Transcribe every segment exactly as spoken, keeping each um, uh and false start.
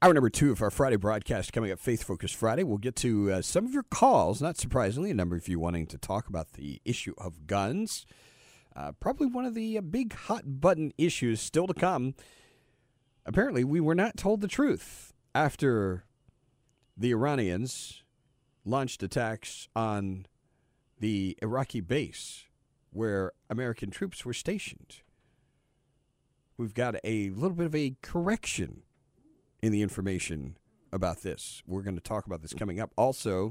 Hour number two of our Friday broadcast coming up, Faith Focus Friday. We'll get to uh, some of your calls, not surprisingly, a number of you wanting to talk about the issue of guns. Uh, probably one of the uh, big hot-button issues still to come. Apparently, we were not told the truth after the Iranians launched attacks on the Iraqi base where American troops were stationed. We've got a little bit of a correction in the information about this. We're going to talk about this coming up. Also,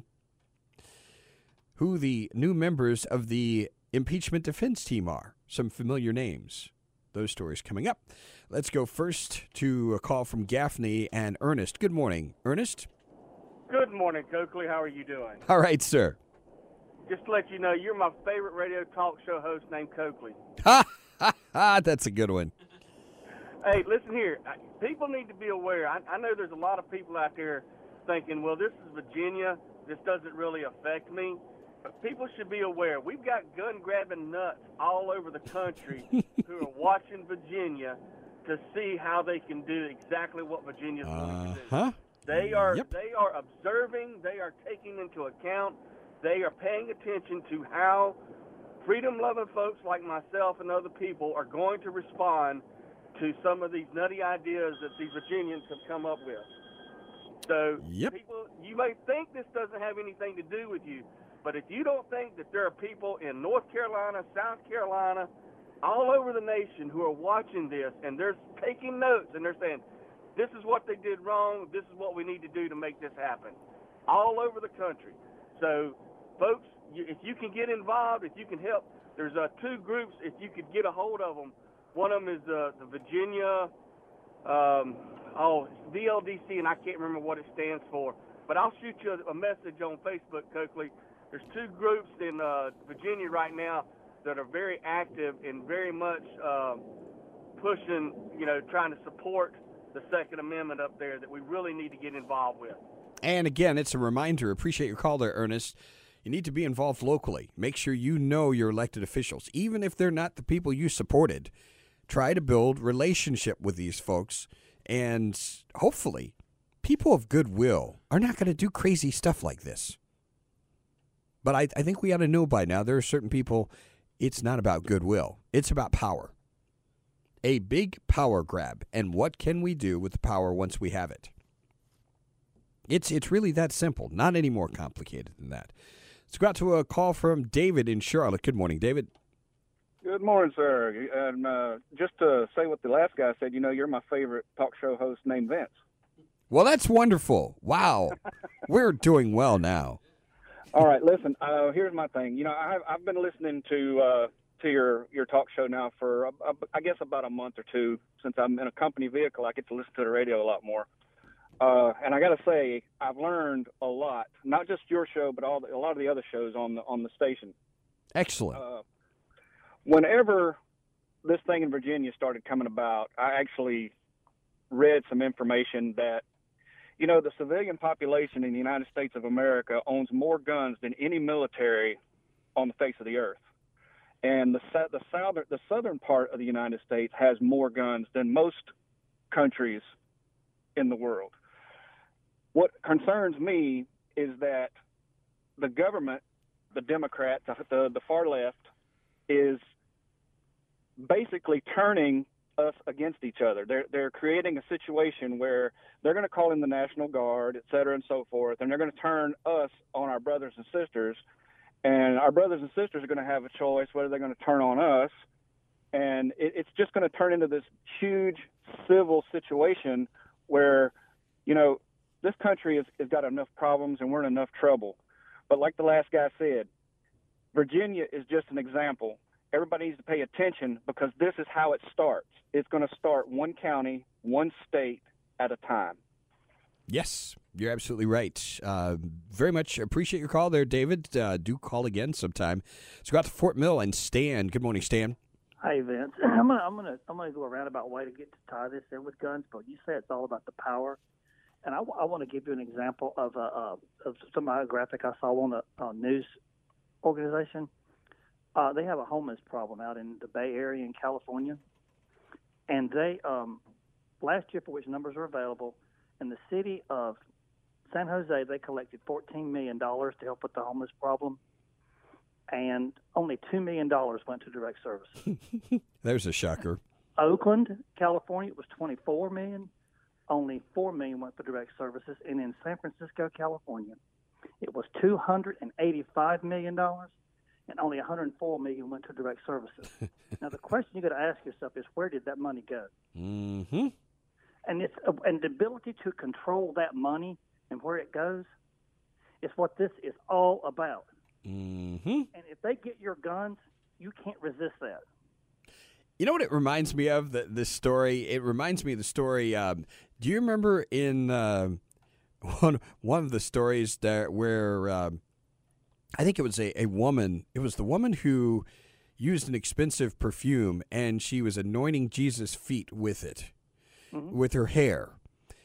who the new members of the impeachment defense team are. Some familiar names. Those stories coming up. Let's go first to a call from Gaffney and Ernest. Good morning, Ernest. Good morning, Coakley. How are you doing? All right, sir. Just to let you know, you're my favorite radio talk show host named Coakley. Ha, ha, ha. That's a good one. Hey, listen here. People need to be aware. I, I know there's a lot of people out there thinking, well, this is Virginia. This doesn't really affect me. But people should be aware. We've got gun-grabbing nuts all over the country who are watching Virginia to see how they can do exactly what Virginia's going to do. Uh-huh. They are, Yep. they are observing. They are taking into account. They are paying attention to how freedom-loving folks like myself and other people are going to respond to some of these nutty ideas that these Virginians have come up with. So, Yep. people, you may think this doesn't have anything to do with you, but if you don't think that there are people in North Carolina, South Carolina, all over the nation who are watching this and they're taking notes and they're saying, this is what they did wrong, this is what we need to do to make this happen, all over the country. So, folks, you, if you can get involved, if you can help, there's uh, two groups, if you could get a hold of them. One of them is uh, the Virginia, um, oh, V L D C, and I can't remember what it stands for. But I'll shoot you a, a message on Facebook, Coakley. There's two groups in uh, Virginia right now that are very active and very much uh, pushing, you know, trying to support the Second Amendment up there that we really need to get involved with. And again, it's a reminder. Appreciate your call there, Ernest. You need to be involved locally. Make sure you know your elected officials, even if they're not the people you supported. Try to build relationship with these folks, and hopefully people of goodwill are not going to do crazy stuff like this. But I, I think we ought to know by now there are certain people, it's not about goodwill. It's about power. A big power grab, and what can we do with the power once we have it? It's, it's really that simple, not any more complicated than that. Let's go out to a call from David in Charlotte. Good morning, David. Good morning, sir. And uh, just to say what the last guy said, you know, you're my favorite talk show host named Vince. Well, that's wonderful. Wow. We're doing well now. All right, listen, uh, here's my thing. You know, I've, I've been listening to uh, to your, your talk show now for, uh, I guess, about a month or two. Since I'm in a company vehicle, I get to listen to the radio a lot more. Uh, and I got to say, I've learned a lot, not just your show, but all the, a lot of the other shows on the on the station. Excellent. Uh, whenever this thing in Virginia started coming about, I actually read some information that, you know, the civilian population in the United States of America owns more guns than any military on the face of the earth. And the the southern the southern part of the United States has more guns than most countries in the world. What concerns me is that the government, the Democrats, the, the far left, is basically turning us against each other. They're they're creating a situation where they're going to call in the National Guard, et cetera, and so forth, and they're going to turn us on our brothers and sisters, and our brothers and sisters are going to have a choice whether they're going to turn on us, and it, it's just going to turn into this huge civil situation where, you know, this country has, has got enough problems and we're in enough trouble. But like the last guy said, Virginia is just an example. Everybody needs to pay attention because this is how it starts. It's going to start one county, one state at a time. Yes, you're absolutely right. Uh, very much appreciate your call there, David. Uh, do call again sometime. Let's go out to Fort Mill and Stan. Good morning, Stan. Hey, Vince. I'm gonna I'm gonna I'm gonna go a roundabout way to get to tie this in with guns, but you say it's all about the power, and I, I want to give you an example of a uh, of some graphic I saw on a, a news organization. Uh, they have a homeless problem out in the Bay Area in California, and they um, last year, for which numbers are available, In the city of San Jose, they collected fourteen million dollars to help with the homeless problem, and only two million dollars went to direct services. There's a shocker. Oakland, California, it was twenty-four million dollars. Only four million dollars went for direct services. And in San Francisco, California, it was two hundred eighty-five million dollars, and only one hundred four million dollars went to direct services. Now, the question you got to ask yourself is, where did that money go? Mm-hmm. And it's and the ability to control that money and where it goes is what this is all about. Mm-hmm. And if they get your guns, you can't resist that. You know what it reminds me of, the, this story? It reminds me of the story, um, do you remember in uh, one one of the stories that where um, I think it was a, a woman, it was the woman who used an expensive perfume and she was anointing Jesus' feet with it, mm-hmm. with her hair.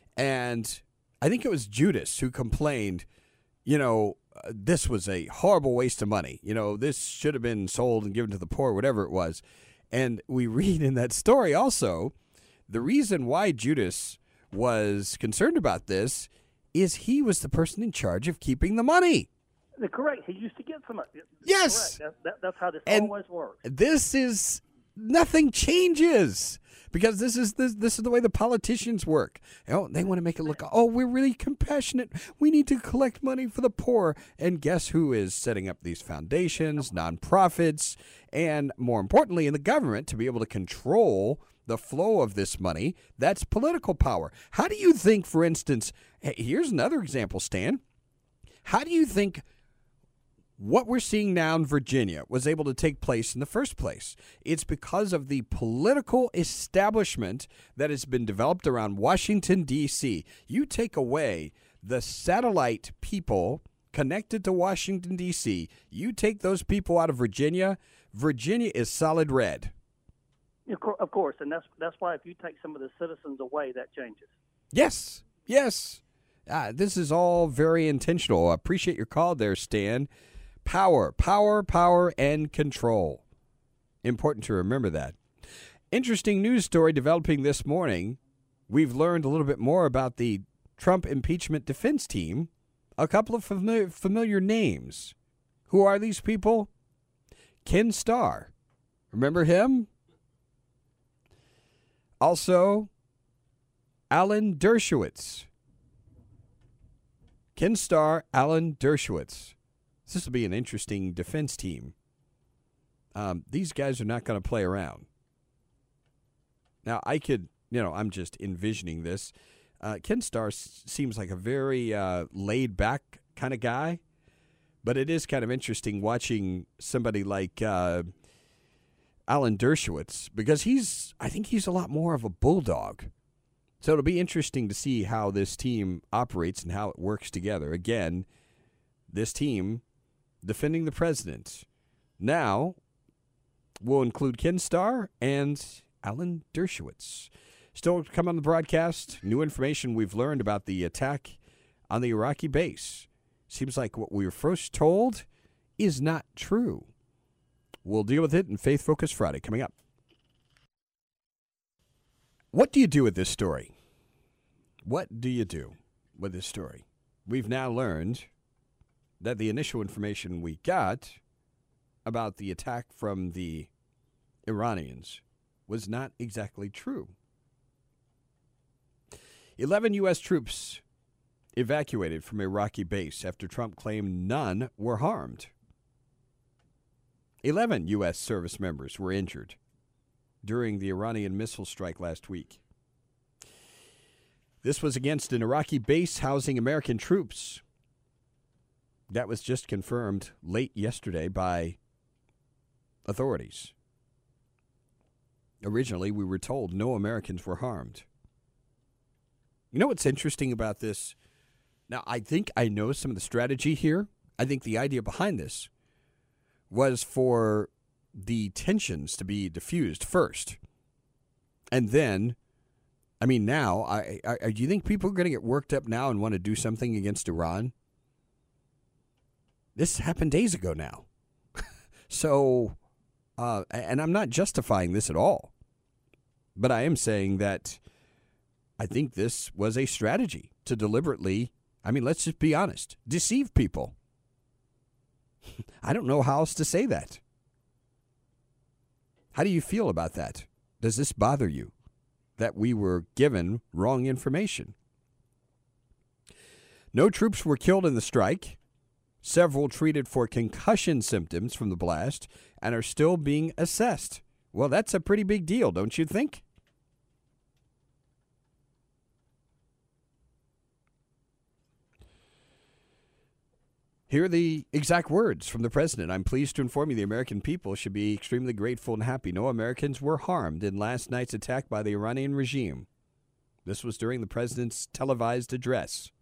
And I think it was Judas who complained, you know, uh, this was a horrible waste of money. You know, this should have been sold and given to the poor, whatever it was. And we read in that story also, the reason why Judas was concerned about this is he was the person in charge of keeping the money. Correct. He used to get some. Yes. That, that, that's how this and always works. This is, nothing changes. Because this is this, this is the way the politicians work. You know, they want to make it look, oh, we're really compassionate. We need to collect money for the poor. And guess who is setting up these foundations, nonprofits, and more importantly, in the government to be able to control the flow of this money? That's political power. How do you think, for instance, here's another example, Stan. How do you think what we're seeing now in Virginia was able to take place in the first place? It's because of the political establishment that has been developed around Washington, D C. You take away the satellite people connected to Washington, D C, you take those people out of Virginia, Virginia is solid red. Of course, and that's that's why if you take some of the citizens away, that changes. Yes, yes. Uh, this is all very intentional. I appreciate your call there, Stan. Power, power, power, and control. Important to remember that. Interesting news story developing this morning. We've learned a little bit more about the Trump impeachment defense team. A couple of familiar, familiar names. Who are these people? Ken Starr. Remember him? Also, Alan Dershowitz. Ken Starr, Alan Dershowitz. This will be an interesting defense team. Um, these guys are not going to play around. Now, I could, you know, I'm just envisioning this. Uh, Ken Starr s- seems like a very uh, laid-back kind of guy, but it is kind of interesting watching somebody like uh, Alan Dershowitz, because he's, I think he's a lot more of a bulldog. So it'll be interesting to see how this team operates and how it works together. Again, this team defending the president now will include Ken Starr and Alan Dershowitz. Still to come on the broadcast, new information we've learned about the attack on the Iraqi base. Seems like what we were first told is not true. We'll deal with it in Faith Focus Friday coming up. What do you do with this story? What do you do with this story? We've now learned that the initial information we got about the attack from the Iranians was not exactly true. Eleven U S troops evacuated from Iraqi base after Trump claimed none were harmed. Eleven U S service members were injured during the Iranian missile strike last week. This was against an Iraqi base housing American troops. That was just confirmed late yesterday by authorities. Originally, we were told no Americans were harmed. You know what's interesting about this? Now, I think I know some of the strategy here. I think the idea behind this was for the tensions to be diffused first. And then, I mean, now, I, I, do you think people are going to get worked up now and want to do something against Iran? This happened days ago now. so, uh, and I'm not justifying this at all. But I am saying that I think this was a strategy to deliberately, I mean, let's just be honest, deceive people. I don't know how else to say that. How do you feel about that? Does this bother you that we were given wrong information? No troops were killed in the strike. Several treated for concussion symptoms from the blast and are still being assessed. Well, that's a pretty big deal, don't you think? Here are the exact words from the president. I'm pleased to inform you the American people should be extremely grateful and happy. No Americans were harmed in last night's attack by the Iranian regime. This was during the president's televised address.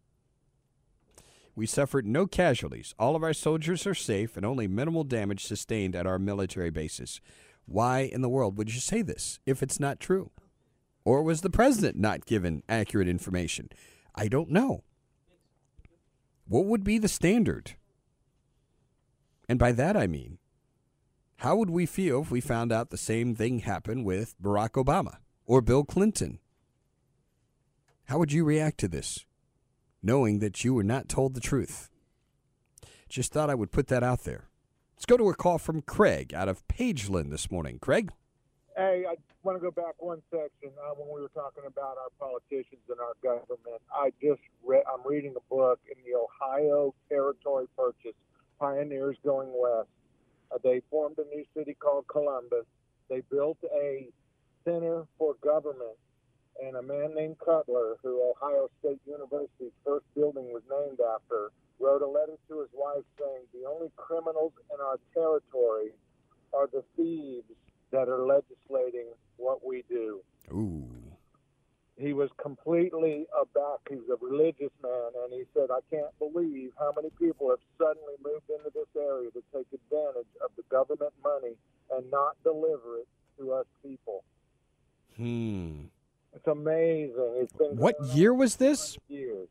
We suffered no casualties. All of our soldiers are safe and only minimal damage sustained at our military bases. Why in the world would you say this if it's not true? Or was the president not given accurate information? I don't know. What would be the standard? And by that I mean, how would we feel if we found out the same thing happened with Barack Obama or Bill Clinton? How would you react to this, knowing that you were not told the truth? Just thought I would put that out there. Let's go to a call from Craig out of Pageland this morning. Craig? Hey, I want to go back one section uh, when we were talking about our politicians and our government. I just read, I'm reading a book in the Ohio Territory Purchase, Pioneers Going West. Uh, they formed a new city called Columbus. They built a center for government, and a man named Cutler, who Ohio State University's first building was named after, wrote a letter to his wife saying, the only criminals in our territory are the thieves that are legislating what we do. Ooh. He was completely aback. He's a religious man, and he said, I can't believe how many people have suddenly moved into this area to take advantage of the government money and not deliver it to us people. Hmm. It's amazing. It's been what year was this? Years.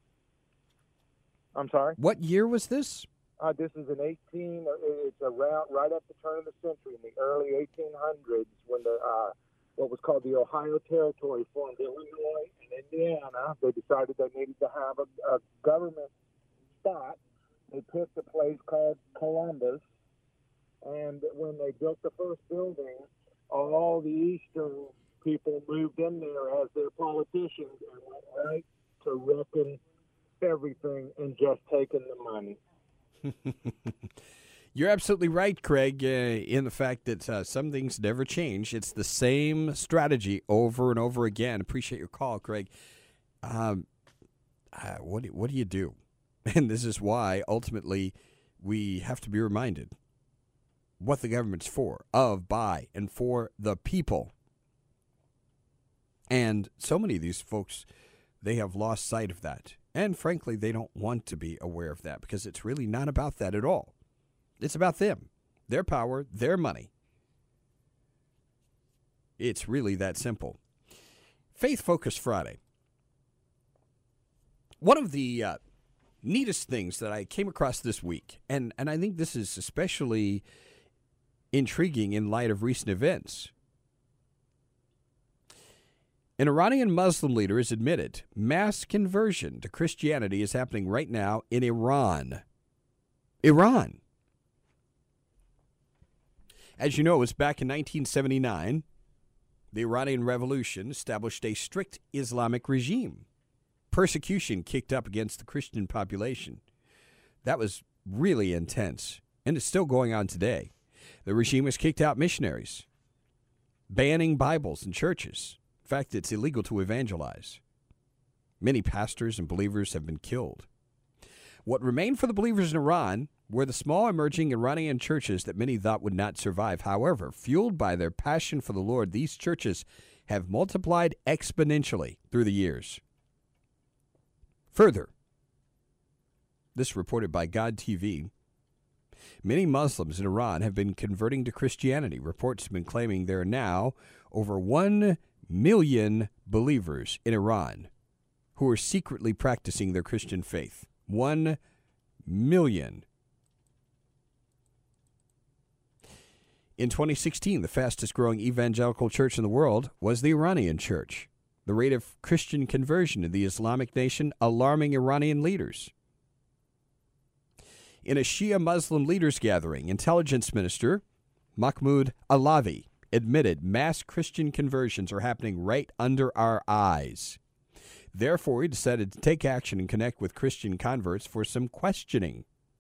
I'm sorry? What year was this? Uh, this is an eighteen. It's around right at the turn of the century, in the early eighteen hundreds, when the uh, what was called the Ohio Territory formed. Illinois and Indiana, they decided they needed to have a, a government spot. They picked a place called Columbus, and when they built the first building, all the eastern people moved in there as their politicians and went right to wrecking everything and just taking the money. You're absolutely right, Craig, uh, in the fact that uh, some things never change. It's the same strategy over and over again. Appreciate your call, Craig. Um, uh, what do, what do you do? And this is why, ultimately, we have to be reminded what the government's for, of, by, and for the people. And so many of these folks, they have lost sight of that. And frankly, they don't want to be aware of that because it's really not about that at all. It's about them, their power, their money. It's really that simple. Faith Focus Friday. One of the uh, neatest things that I came across this week, and, and I think this is especially intriguing in light of recent events. An Iranian Muslim leader has admitted mass conversion to Christianity is happening right now in Iran. Iran. As you know, it was back in nineteen seventy-nine, the Iranian Revolution established a strict Islamic regime. Persecution kicked up against the Christian population. That was really intense, and it's still going on today. The regime has kicked out missionaries, banning Bibles in churches. In fact, it's illegal to evangelize. Many pastors and believers have been killed. What remained for the believers in Iran were the small emerging Iranian churches that many thought would not survive. However, fueled by their passion for the Lord, these churches have multiplied exponentially through the years. Further, this reported by God T V, many Muslims in Iran have been converting to Christianity. Reports have been claiming there are now over one million believers in Iran who are secretly practicing their Christian faith. One million. In twenty sixteen, the fastest growing evangelical church in the world was the Iranian church. the rate of Christian conversion in the Islamic nation alarming Iranian leaders. In a Shia Muslim leaders gathering, intelligence minister Mahmoud Alavi admitted mass Christian conversions are happening right under our eyes. Therefore, he decided to take action and connect with Christian converts for some questioning.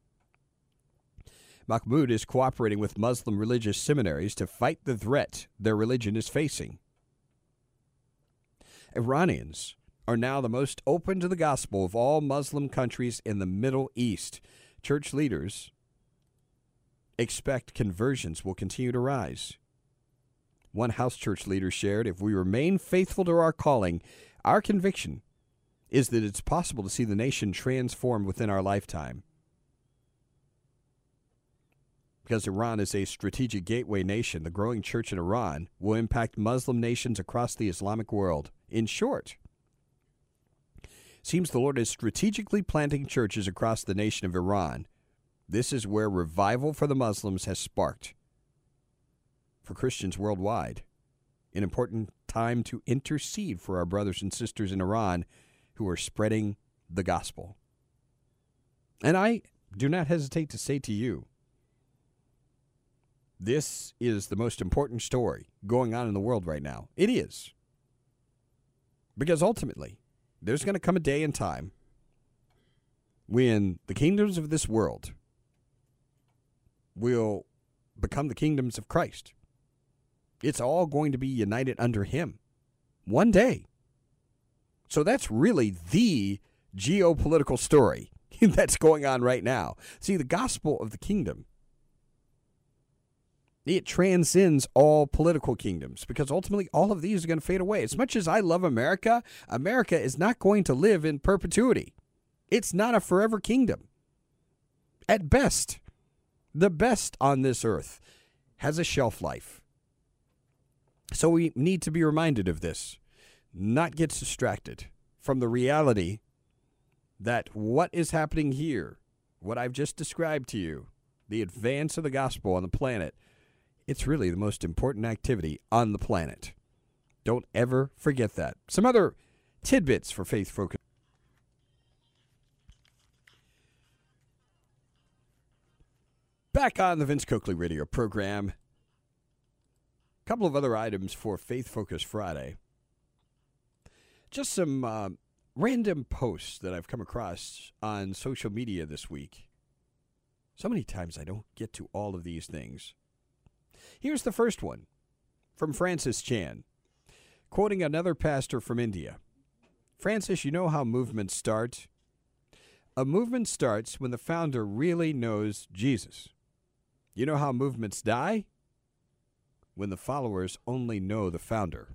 Mahmoud is cooperating with Muslim religious seminaries to fight the threat their religion is facing. Iranians are now the most open to the gospel of all Muslim countries in the Middle East. Church leaders expect conversions will continue to rise. One house church leader shared, if we remain faithful to our calling, our conviction is that it's possible to see the nation transformed within our lifetime. Because Iran is a strategic gateway nation, the growing church in Iran will impact Muslim nations across the Islamic world. In short, seems the Lord is strategically planting churches across the nation of Iran. This is where revival for the Muslims has sparked. For Christians worldwide, an important time to intercede for our brothers and sisters in Iran who are spreading the gospel. And I do not hesitate to say to you, this is the most important story going on in the world right now. It is. Because ultimately, there's going to come a day and time when the kingdoms of this world will become the kingdoms of Christ. It's all going to be united under him one day. So that's really the geopolitical story that's going on right now. See, the gospel of the kingdom, it transcends all political kingdoms because ultimately all of these are going to fade away. As much as I love America, America is not going to live in perpetuity. It's not a forever kingdom. At best, the best on this earth has a shelf life. So we need to be reminded of this, not get distracted from the reality that what is happening here, what I've just described to you, the advance of the gospel on the planet, it's really the most important activity on the planet. Don't ever forget that. Some other tidbits for Faith Focus. Back on the Vince Coakley radio program. A couple of other items for Faith Focus Friday. Just some uh, random posts that I've come across on social media this week. So many times I don't get to all of these things. Here's the first one from Francis Chan, quoting another pastor from India. Francis, you know how movements start? A movement starts when the founder really knows Jesus. You know how movements die? When the followers only know the founder.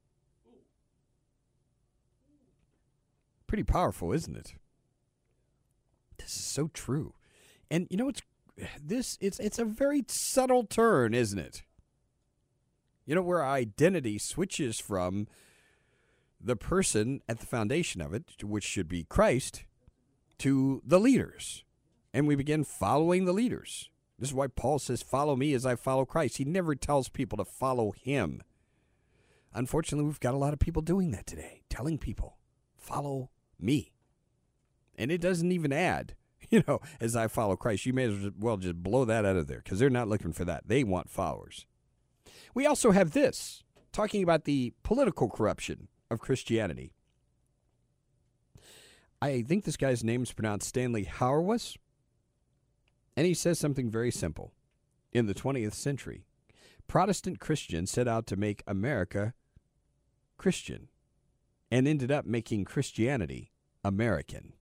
Pretty powerful, isn't it? This is so true. And you know what's this it's it's a very subtle turn, isn't it? You know, where our identity switches from the person at the foundation of it, which should be Christ, to the leaders. And we begin following the leaders. This is why Paul says, follow me as I follow Christ. He never tells people to follow him. Unfortunately, we've got a lot of people doing that today, telling people, follow me. And it doesn't even add, you know, as I follow Christ. You may as well just blow that out of there because they're not looking for that. They want followers. We also have this, talking about the political corruption of Christianity. I think this guy's name is pronounced Stanley Hauerwas. And he says something very simple. In the twentieth century, Protestant Christians set out to make America Christian and ended up making Christianity American.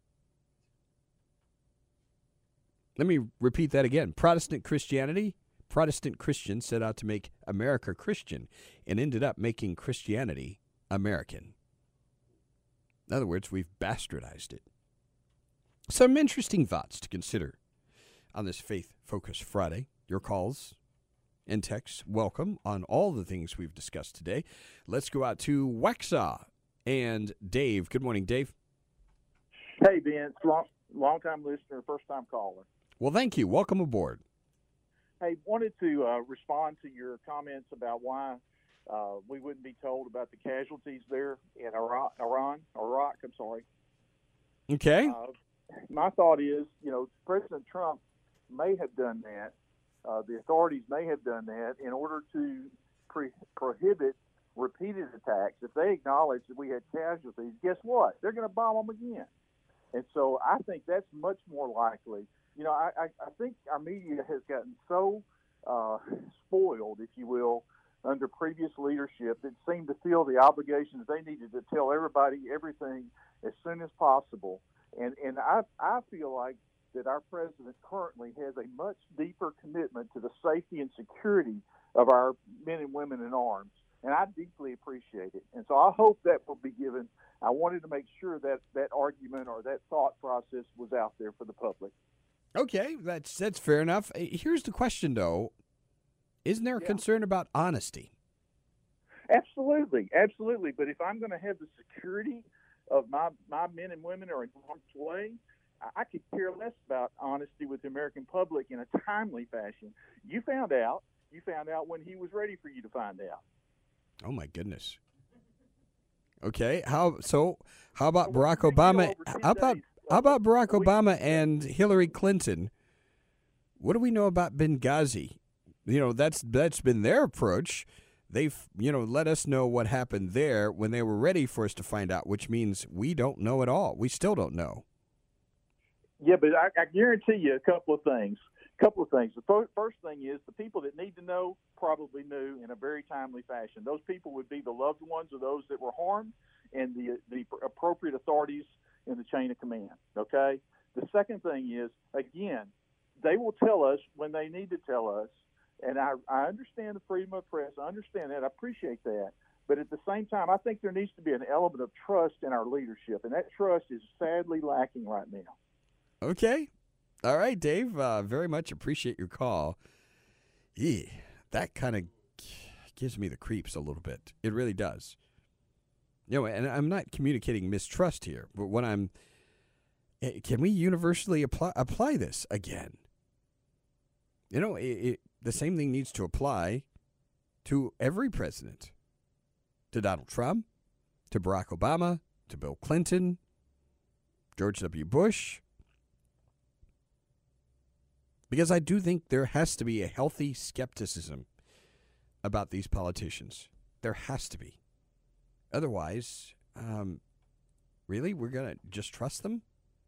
Let me repeat that again. Protestant Christianity, Protestant Christians set out to make America Christian and ended up making Christianity American. In other words, we've bastardized it. Some interesting thoughts to consider on this Faith Focus Friday. Your calls and texts, welcome on all the things we've discussed today. Let's go out to Waxhaw and Dave. Good morning, Dave. Hey, Vince. Long, long-time listener, first-time caller. Well, thank you. Welcome aboard. Hey, wanted to uh, respond to your comments about why uh, we wouldn't be told about the casualties there in Iraq, Iran, Iraq. I'm sorry. Okay. Uh, my thought is, you know, President Trump may have done that. Uh, the authorities may have done that in order to pre- prohibit repeated attacks. If they acknowledge that we had casualties, guess what? They're going to bomb them again. And so I think that's much more likely. You know, I, I, I think our media has gotten so uh, spoiled, if you will, under previous leadership that seemed to feel the obligations they needed to tell everybody everything as soon as possible. And and I I feel like that our president currently has a much deeper commitment to the safety and security of our men and women in arms. And I deeply appreciate it. And so I hope that will be given. I wanted to make sure that that argument or that thought process was out there for the public. Okay, that's that's fair enough. Here's the question, though. Isn't there a Yeah. concern about honesty? Absolutely, absolutely. But if I'm going to have the security of my, my men and women are in harm's way, I, I could care less about honesty with the American public in a timely fashion. You found out. You found out when he was ready for you to find out. Oh my goodness. Okay, how so? How about Well, Barack we- we Obama? know over ten How about days, how about Barack we- Obama and Hillary Clinton? What do we know about Benghazi? You know, that's that's been their approach. They've you know let us know what happened there when they were ready for us to find out, which means we don't know at all. We still don't know. Yeah, but I, I guarantee you a couple of things. A couple of things. The fir- first thing is the people that need to know probably knew in a very timely fashion. Those people would be the loved ones of those that were harmed and the the appropriate authorities in the chain of command. Okay. The second thing is, again, they will tell us when they need to tell us. And I, I understand the freedom of press. I understand that. I appreciate that. But at the same time, I think there needs to be an element of trust in our leadership, and that trust is sadly lacking right now. Okay. All right, Dave. Uh, very much appreciate your call. Yeah, that kind of gives me the creeps a little bit. It really does. You know, and I'm not communicating mistrust here, but when I'm, can we universally apply apply this again? You know, it, it, the same thing needs to apply to every president, to Donald Trump, to Barack Obama, to Bill Clinton, George W. Bush. Because I do think there has to be a healthy skepticism about these politicians. There has to be. Otherwise, um, really, we're going to just trust them?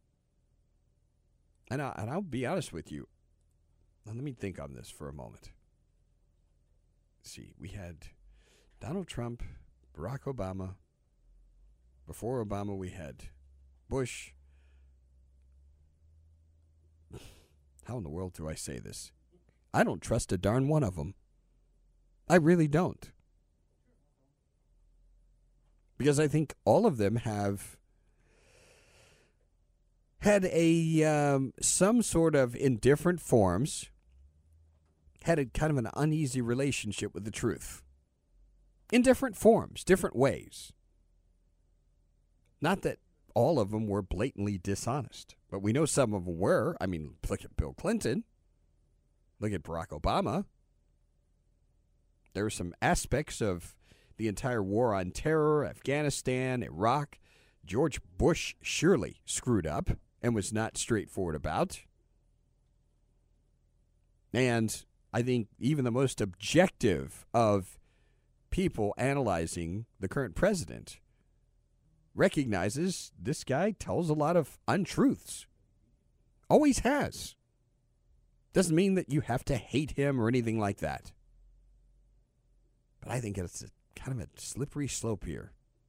And, I, and I'll be honest with you. Now, let me think on this for a moment. Let's see, we had Donald Trump, Barack Obama. Before Obama, we had Bush. How in the world do I say this? I don't trust a darn one of them. I really don't. Because I think all of them have had a um, some sort of, in different forms, had a kind of an uneasy relationship with the truth. In different forms, different ways. Not that all of them were blatantly dishonest, but we know some of them were. I mean, look at Bill Clinton. Look at Barack Obama. There were some aspects of the entire war on terror, Afghanistan, Iraq. George Bush surely screwed up and was not straightforward about. And I think even the most objective of people analyzing the current president recognizes this guy tells a lot of untruths. Always has. Doesn't mean that you have to hate him or anything like that. But I think it's a, kind of a slippery slope here.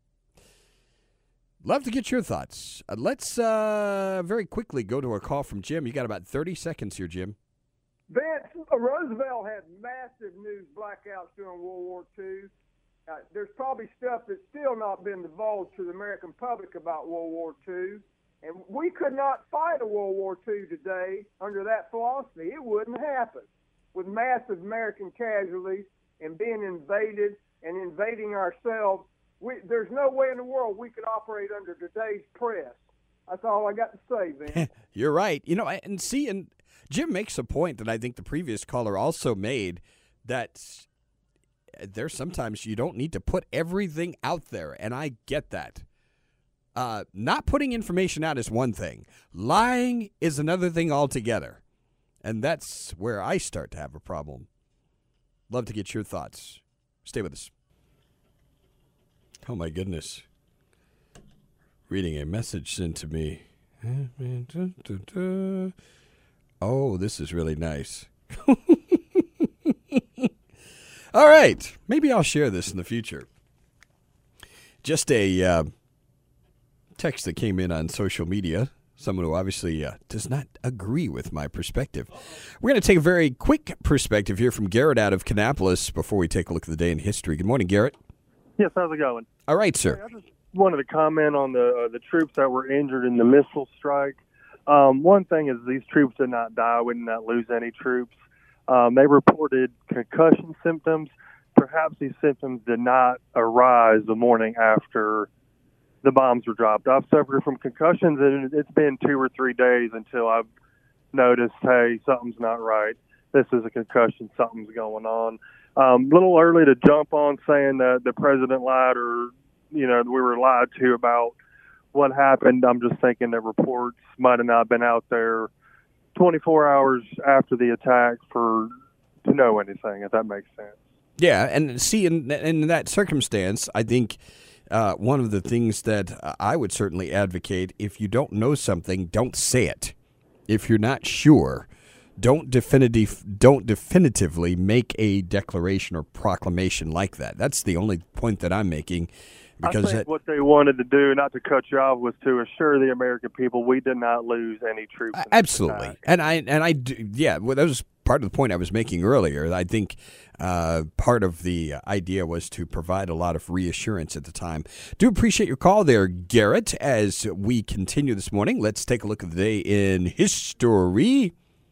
Love to get your thoughts. Uh, let's uh, very quickly go to a call from Jim. You got about thirty seconds here, Jim. Vince, Roosevelt had massive news blackouts during World War Two. Uh, there's probably stuff that's still not been divulged to the American public about World War Two. And we could not fight a World War Two today under that philosophy. It wouldn't happen. With massive American casualties and being invaded and invading ourselves, we, there's no way in the world we could operate under today's press. That's all I got to say, Vince. You're right. You know, and see, and Jim makes a point that I think the previous caller also made, that there's sometimes you don't need to put everything out there, and I get that. Uh, not putting information out is one thing. Lying is another thing altogether. And that's where I start to have a problem. Love to get your thoughts. Stay with us. Oh, my goodness. Reading a message sent to me. Oh, this is really nice. All right. Maybe I'll share this in the future. Just a uh, text that came in on social media. Someone who obviously uh, does not agree with my perspective. We're going to take a very quick perspective here from Garrett out of Kannapolis before we take a look at the day in history. Good morning, Garrett. Yes, how's it going? All right, sir. Hey, I just wanted to comment on the uh, the troops that were injured in the missile strike. Um, one thing is these troops did not die. We did not lose any troops. Um, they reported concussion symptoms. Perhaps these symptoms did not arise the morning after the bombs were dropped. I've suffered from concussions, and it's been two or three days until I've noticed, hey, something's not right. This is a concussion. Something's going on. Um, a little early to jump on saying that the president lied or, you know, we were lied to about what happened. I'm just thinking that reports might have not been out there twenty-four hours after the attack for to know anything, if that makes sense. Yeah, and see, in, in that circumstance, I think uh, one of the things that I would certainly advocate, if you don't know something, don't say it. If you're not sure, don't definitive, don't definitively make a declaration or proclamation like that. That's the only point that I'm making. Because I think that, what they wanted to do, not to cut you off, was to assure the American people we did not lose any troops. In absolutely, attack. and I and I do, yeah. Well, that was part of the point I was making earlier. I think uh, part of the idea was to provide a lot of reassurance at the time. Do appreciate your call there, Garrett. As we continue this morning, let's take a look at the day in history,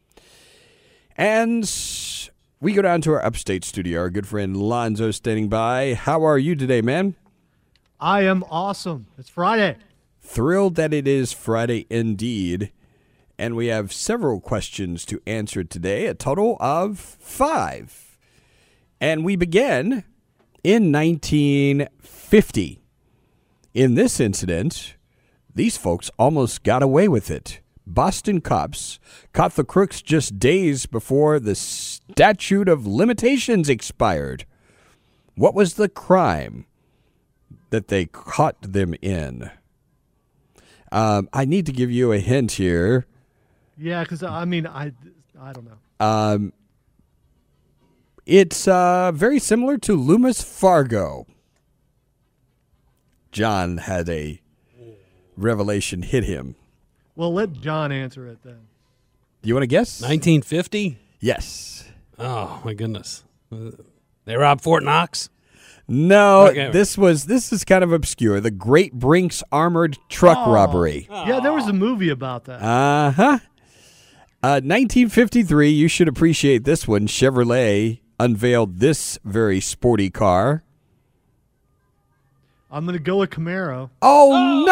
and we go down to our upstate studio. Our good friend Lonzo standing by. How are you today, man? I am awesome. It's Friday. Thrilled that it is Friday indeed. And we have several questions to answer today, a total of five. And we begin in nineteen fifty. In this incident, these folks almost got away with it. Boston cops caught the crooks just days before the statute of limitations expired. What was the crime that they caught them in? Um, I need to give you a hint here. Yeah, because, I mean, I, I don't know. Um, it's uh, very similar to Loomis Fargo. John had a revelation hit him. Well, let John answer it then. Do you want to guess? nineteen fifty? Yes. Oh, my goodness. They robbed Fort Knox? No, Okay. this was this is kind of obscure. The Great Brinks armored truck Oh. robbery. Yeah, there was a movie about that. Uh-huh. Uh, nineteen fifty-three, you should appreciate this one. Chevrolet unveiled this very sporty car. I'm going to go with Camaro. Oh,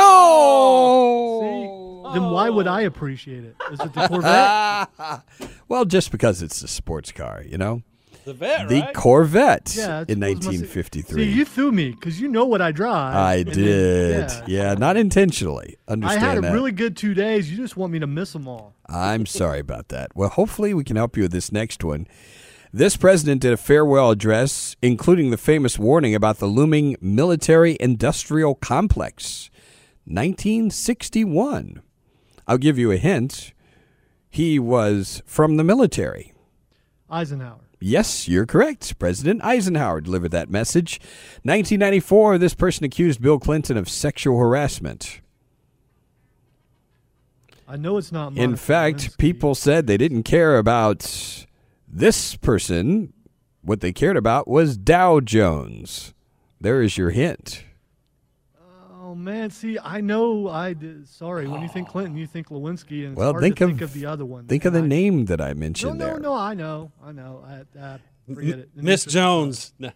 no! See? Then why would I appreciate it? Is it the Corvette? Well, just because it's a sports car, you know? The vet, The right? Corvette Yeah, in it was my- nineteen fifty-three. See, you threw me because you know what I drive. I And then- did. yeah. Yeah, not intentionally. I Understand had a that. really good two days. You just want me to miss them all. I'm sorry about that. Well, hopefully we can help you with this next one. This president did a farewell address, including the famous warning about the looming military-industrial complex. nineteen sixty-one. I'll give you a hint. He was from the military. Eisenhower. Yes, you're correct. President Eisenhower delivered that message. nineteen ninety-four, this person accused Bill Clinton of sexual harassment. I know it's not In Monica fact, Lewinsky. people said they didn't care about this person. What they cared about was Dow Jones. There is your hint. Oh man, see, I know. I did, sorry. When you think Clinton, you think Lewinsky, and it's Well, hard think to of, think of the other one. Think of the And I- name that I No, mentioned no, there. no. I know, I know. I, uh, forget it. Miss Jones. No.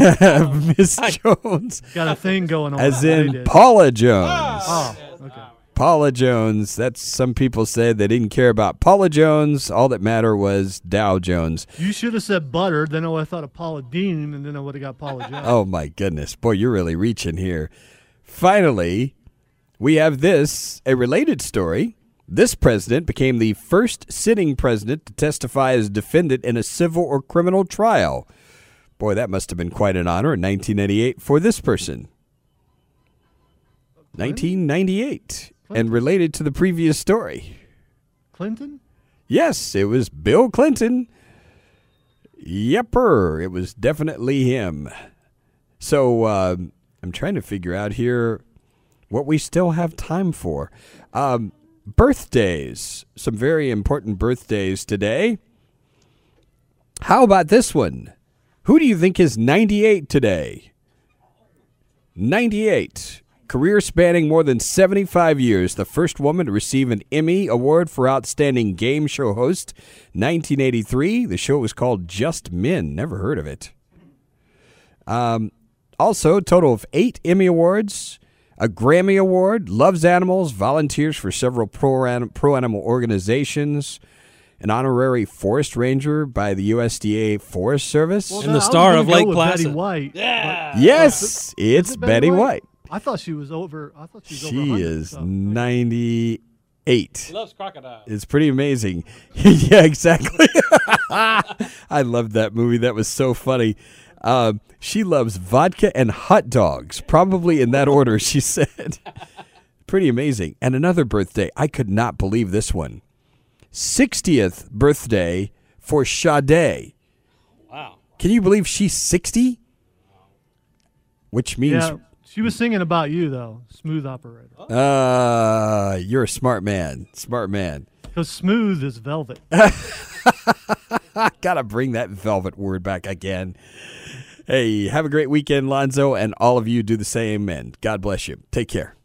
Miss Jones. Got a thing going on. As They in did. Paula Jones. Oh, okay. Paula Jones. That's some people said they didn't care about Paula Jones. All that mattered was Dow Jones. You should have said butter. Then I would have thought of Paula Dean, and then I would have got Paula Jones. Oh, my goodness. Boy, you're really reaching here. Finally, we have this, a related story. This president became the first sitting president to testify as defendant in a civil or criminal trial. Boy, that must have been quite an honor in nineteen ninety-eight for this person. nineteen ninety-eight. Clinton? And related to the previous story. Clinton? Yes, it was Bill Clinton. Yepper, it was definitely him. So uh, I'm trying to figure out here what we still have time for. Um, birthdays, some very important birthdays today. How about this one? Who do you think is ninety-eight today? ninety-eight. Career spanning more than seventy-five years, the first woman to receive an Emmy Award for Outstanding Game Show Host. nineteen eighty-three, the show was called Just Men. Never heard of it. Um, also, a total of eight Emmy Awards, a Grammy Award, loves animals, volunteers for several pro pro-animal organizations, an honorary forest ranger by the U S D A Forest Service. Well, And no, the I was star gonna of go Lake with Placid. Betty White. Yeah. Yes, Is it's it Betty White. I thought she was over. I thought she was over. She one hundred, is so. ninety-eight. He loves crocodiles. It's pretty amazing. Yeah, exactly. I loved that movie. That was so funny. Um, she loves vodka and hot dogs, probably in that order, she said. Pretty amazing. And another birthday. I could not believe this one. sixtieth birthday for Sade. Wow. Can you believe she's sixty? Which means, Yeah, she was singing about you though, Smooth Operator. uh, you're a smart man. Smart man. Because smooth is velvet. Gotta bring that velvet word back again. Hey, have a great weekend, Lonzo, and all of you do the same, and God bless you. Take care.